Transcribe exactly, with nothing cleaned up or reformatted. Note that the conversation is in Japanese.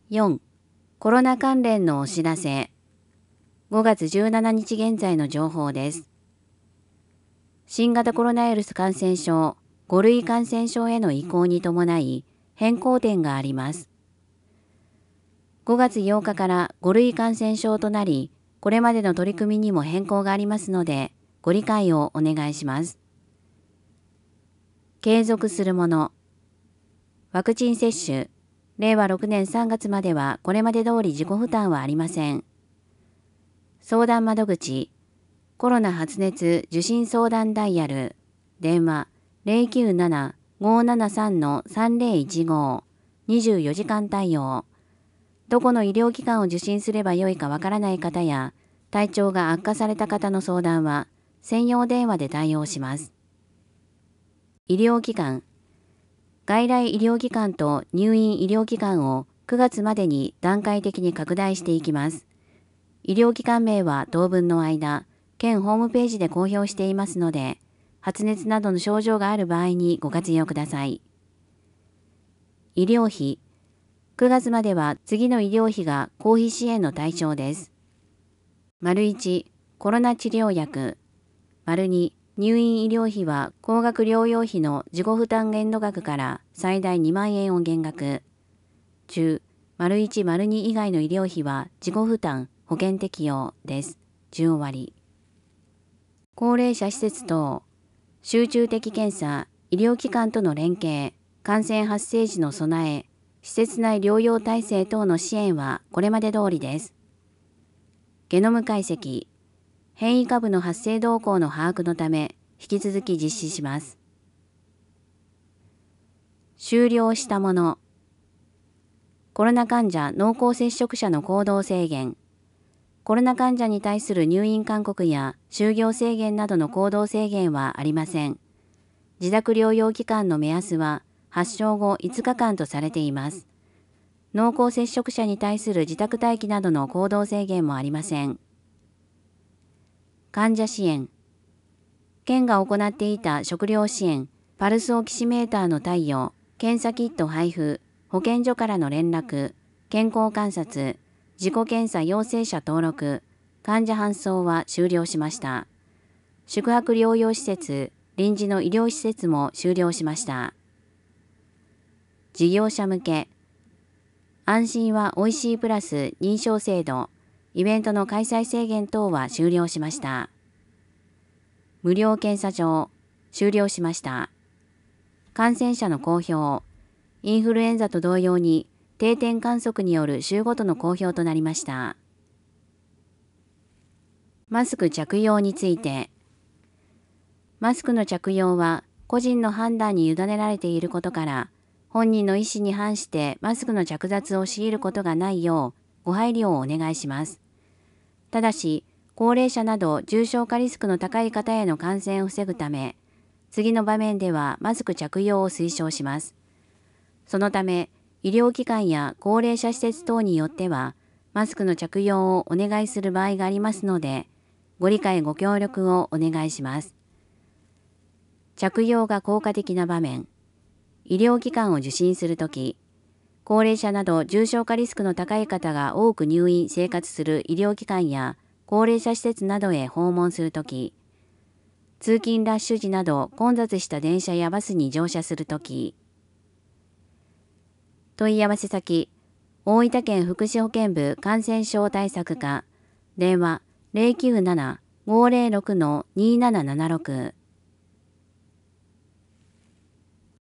よん、コロナ関連のお知らせ。ごがつじゅうしちにち現在の情報です。新型コロナウイルス感染症ご類感染症への移行に伴い変更点があります。ごがつようかからご類感染症となり、これまでの取り組みにも変更がありますので、ご理解をお願いします。継続するもの。ワクチン接種。れいわろくねんさんがつまではこれまで通り自己負担はありません。相談窓口。コロナ発熱受診相談ダイヤル。電話 ゼロきゅうなな ごーななさん さんぜろいちご。にじゅうよじかん対応。どこの医療機関を受診すればよいかわからない方や、体調が悪化された方の相談は、専用電話で対応します。医療機関。外来医療機関と入院医療機関をくがつまでに段階的に拡大していきます。医療機関名は当分の間、県ホームページで公表していますので、発熱などの症状がある場合にご活用ください。医療費。くがつまでは次の医療費が公費支援の対象です。いち、コロナ治療薬。に、入院医療費は高額療養費の自己負担限度額から最大にまんえんを減額。中、いち、に以外の医療費は自己負担、保険適用です。じゅう割。高齢者施設等、集中的検査、医療機関との連携、感染発生時の備え、施設内療養体制等の支援はこれまで通りです。ゲノム解析。変異株の発生動向の把握のため、引き続き実施します。終了したもの。コロナ患者濃厚接触者の行動制限。コロナ患者に対する入院勧告や就業制限などの行動制限はありません。自宅療養期間の目安は発症後いつかかんとされています。濃厚接触者に対する自宅待機などの行動制限もありません。患者支援。県が行っていた食料支援、パルスオキシメーターの貸与、検査キット配布、保健所からの連絡、健康観察、自己検査陽性者登録、患者搬送は終了しました。宿泊療養施設、臨時の医療施設も終了しました。事業者向け。安心はおいしいプラス認証制度、イベントの開催制限等は終了しました。無料検査場、終了しました。感染者の公表、インフルエンザと同様に定点観測による週ごとの公表となりました。マスク着用について、マスクの着用は個人の判断に委ねられていることから、本人の意思に反してマスクの着脱を強いることがないようご配慮をお願いします。ただし、高齢者など重症化リスクの高い方への感染を防ぐため、次の場面ではマスク着用を推奨します。そのため、医療機関や高齢者施設等によっては、マスクの着用をお願いする場合がありますので、ご理解ご協力をお願いします。着用が効果的な場面。医療機関を受診するとき、高齢者など重症化リスクの高い方が多く入院生活する医療機関や高齢者施設などへ訪問するとき、通勤ラッシュ時など混雑した電車やバスに乗車するとき、問い合わせ先、大分県福祉保健部感染症対策課、電話 ゼロきゅうなな ごーぜろろく にーななななろく。